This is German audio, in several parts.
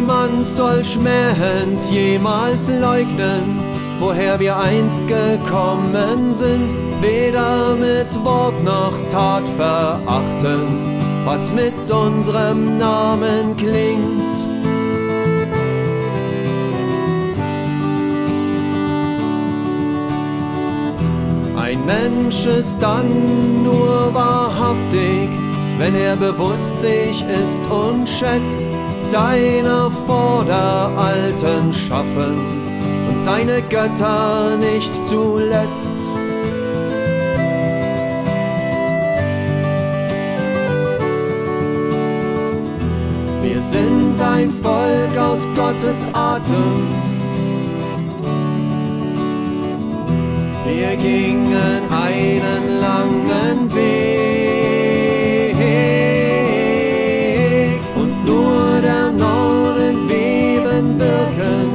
Niemand soll schmähend jemals leugnen, woher wir einst gekommen sind, weder mit Wort noch Tat verachten, was mit unserem Namen klingt. Ein Mensch ist dann nur wahrhaftig, wenn er bewusst sich ist und schätzt, seine Vorderalten schaffen und seine Götter nicht zuletzt. Wir sind ein Volk aus Gottes Atem. Wir gingen einen langen Weg und nur der Norden Weben wirken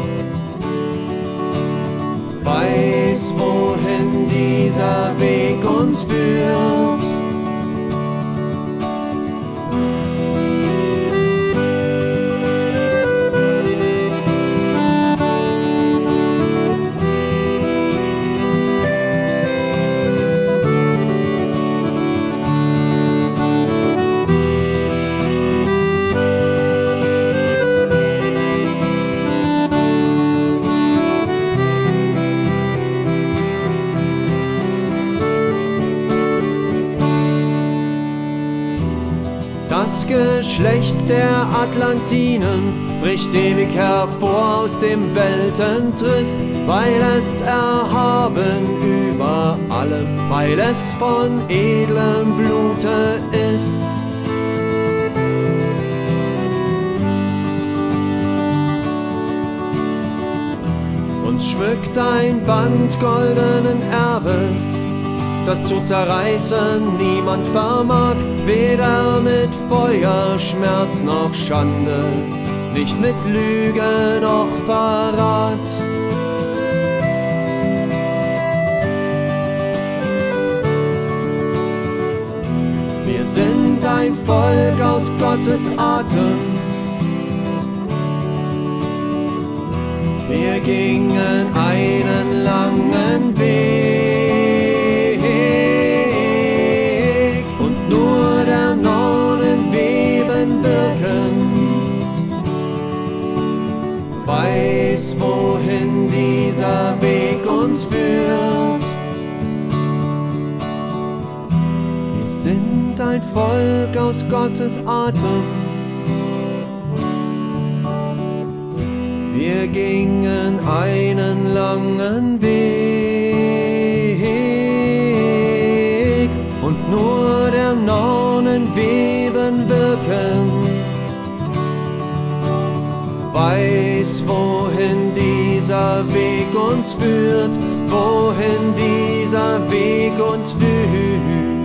weiß, wohin dieser Weg uns führt. Das Geschlecht der Atlantinen bricht ewig hervor aus dem Weltentrist, weil es erhaben über allem, weil es von edlem Blute ist. Uns schmückt ein Band goldenen Erbes, das zu zerreißen niemand vermag, weder mit Feuer, Schmerz noch Schande, nicht mit Lüge noch Verrat. Wir sind ein Volk aus Gottes Atem. Wir gingen einen langen Weg. Weiß, wohin dieser Weg uns führt. Wir sind ein Volk aus Gottes Atem. Wir gingen einen langen Weg und nur der Nornen Weben wirken weiß, wohin dieser Weg uns führt, wohin dieser Weg uns führt.